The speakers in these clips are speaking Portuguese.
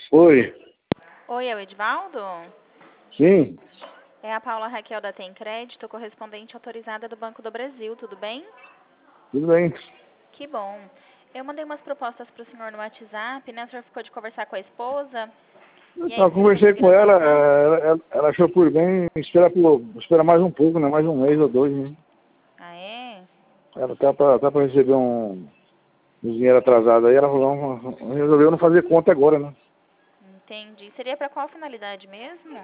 Oi. Oi, é o Edvaldo? Sim, É a Paula Raquel da Tem Crédito, correspondente autorizada do Banco do Brasil, tudo bem? tudo bem. Que bom. Eu mandei umas propostas para o senhor no WhatsApp, né? O senhor ficou de conversar com a esposa, e aí Eu seria conversei conseguir com ela, anotar? ela achou por bem esperar mais um pouco, né? Mais um mês ou dois, né? Ah, é? Ela tá pra receber um dinheiro atrasado aí, ela falou, resolveu não fazer conta agora, né? Entendi. Seria para qual finalidade mesmo?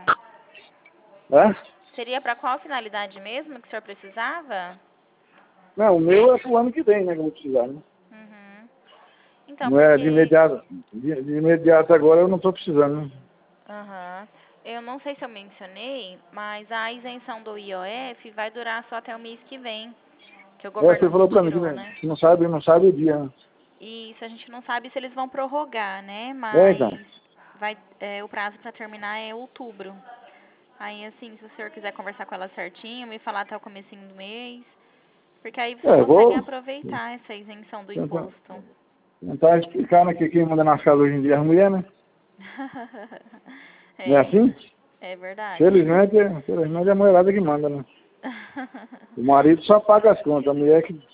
É? Seria para qual finalidade mesmo que o senhor precisava? Não, o meu é pro ano que vem, né? Que eu vou precisar, né? Uhum. Então, Não é de porque... imediato. De imediato agora eu não tô precisando, né? Aham. Eu não sei se eu mencionei, mas a isenção do IOF vai durar só até o mês que vem, que o Você governo falou pra mim retirou, né? que não sabe o dia, né? Isso, a gente não sabe se eles vão prorrogar, né? É, então. Mas o prazo para terminar é outubro. Aí, assim, se o senhor quiser conversar com ela certinho, me falar até o comecinho do mês, porque aí vocês Eu conseguem vou aproveitar essa isenção do tentar, imposto. tentar explicar, né, que quem manda nas casas hoje em dia é as mulheres, né? Não é É, assim? é verdade. Felizmente é a mulherada que manda, né? O marido só paga as contas, a mulher que...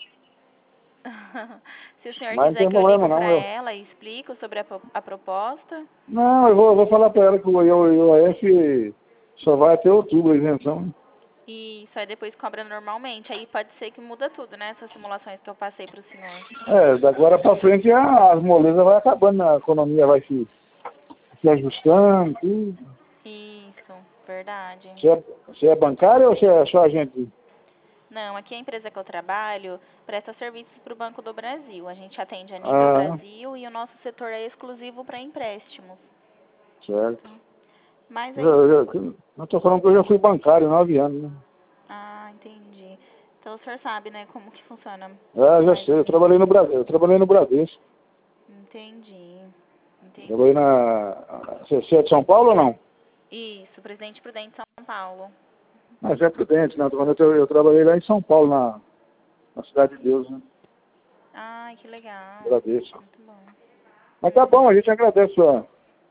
Se o senhor Mas não quiser tem que eu problema ligo não, para ela e explico sobre a proposta. Não, eu vou falar pra ela que o IOF só vai até outubro, a isenção. Isso, aí depois cobra normalmente. Aí pode ser que muda tudo, né? Essas simulações que eu passei para o senhor. Da agora pra frente as molezas vai acabando, a economia vai se ajustando, tudo. Isso, verdade. Você é bancário ou você é só agente? Não, aqui a empresa que eu trabalho presta serviços para o Banco do Brasil. A gente atende a nível Ah, Brasil e o nosso setor é exclusivo para empréstimos. certo. Mas aí, Eu tô falando que eu já fui bancário 9 anos, né? entendi. Então o senhor sabe, né, como que funciona Já mais ou sei, menos. eu trabalhei no Bradesco. Entendi, Trabalhei entendi. na... Você é de São Paulo ou não? Isso, Presidente Prudente São Paulo. Mas é Prudente, né? Eu trabalhei lá em São Paulo, na Cidade de Deus, né? Ai, que legal. Bradesco. Muito bom. Mas tá bom, a gente agradece a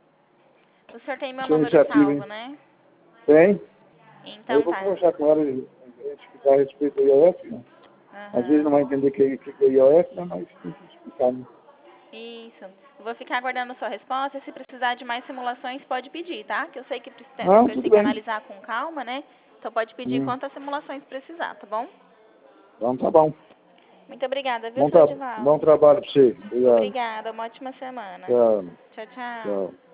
O senhor tem meu sua número iniciativa, salvo, hein? né? Tem? Eu Então vou tá. conversar com ela e explicar a respeito do IOF, né? Às vezes Aham. não vai entender o que é IOF, né? Mas tem que explicar, né? Isso. Eu vou ficar aguardando a sua resposta. Se precisar de mais simulações, pode pedir, tá? Que eu sei que Não, depois tudo tem que bem. analisar com calma, né? Então pode pedir quantas simulações precisar, tá bom? Então tá bom. Muito obrigada, viu, seu Bom Edivaldo? trabalho pra você. Obrigado. Obrigada. Uma ótima semana. Tchau. Tchau, tchau. Tchau.